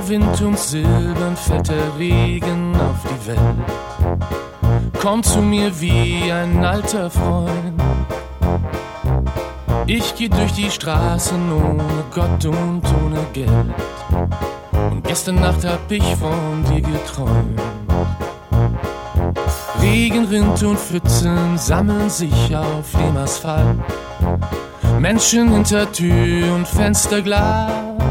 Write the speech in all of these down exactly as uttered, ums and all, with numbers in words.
Blauer Wind und silbern fällt der Regen auf die Welt. Komm zu mir wie ein alter Freund. Ich geh durch die Straßen ohne Gott und ohne Geld. Und gestern Nacht hab ich von dir geträumt. Regenrind und Pfützen sammeln sich auf dem Asphalt. Menschen hinter Tür und Fensterglas.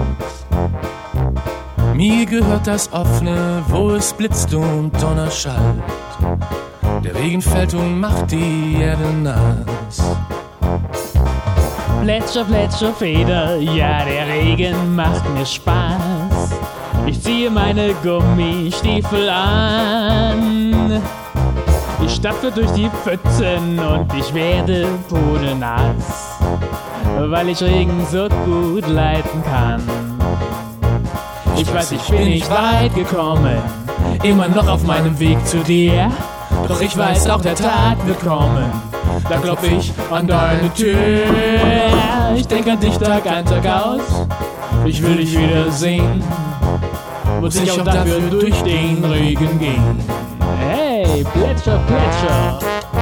Mir gehört das Offene, wo es blitzt und Donner schallt. Der Regen fällt und macht die Erde nass. Plätscher, Plätscher, Feder, ja, der Regen macht mir Spaß. Ich ziehe meine Gummistiefel an. Ich stapfe durch die Pfützen und ich werde pudelnass, weil ich Regen so gut leiten kann. Ich weiß, ich bin nicht weit gekommen, immer noch auf meinem Weg zu dir. Doch ich weiß, auch der Tag wird kommen, da klopf ich an deine Tür. Ich denk an dich Tag ein, Tag aus, ich will dich wiedersehen. Muss ich auch dafür durch den Regen gehen. Hey, Plätscher, Plätscher.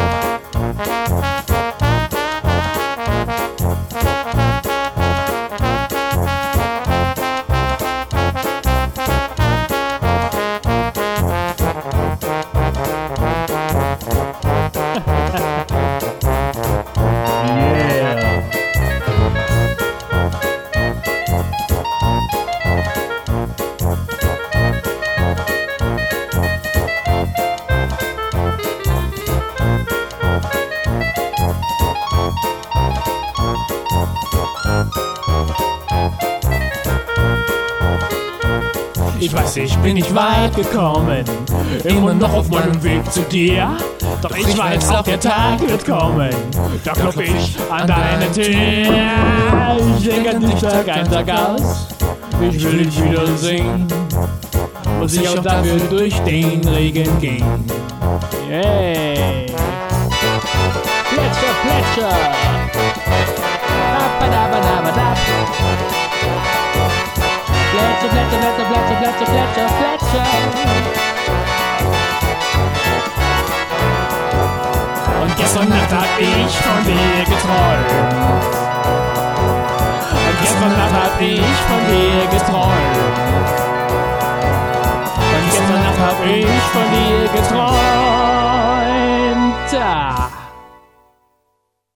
Ich weiß, ich bin nicht weit gekommen, immer noch auf meinem Weg zu dir. Doch ich weiß, auch der Tag wird kommen, da klopf ich an deine Tür. Ich denk an dich Tag ein, Tag aus, ich will dich wiedersehen. Muss ich auch dafür durch den Regen gehen. Yay! Plätscher, Plätscher! Abadabadabadab. Plätscher, Plätscher, Plätscher, Plätscher, Plätscher, Plätscher, Plätscher. Und gestern Nacht hab ich von dir geträumt. Und gestern Nacht hab ich von dir geträumt. Und gestern Nacht hab ich von dir geträumt. Ah.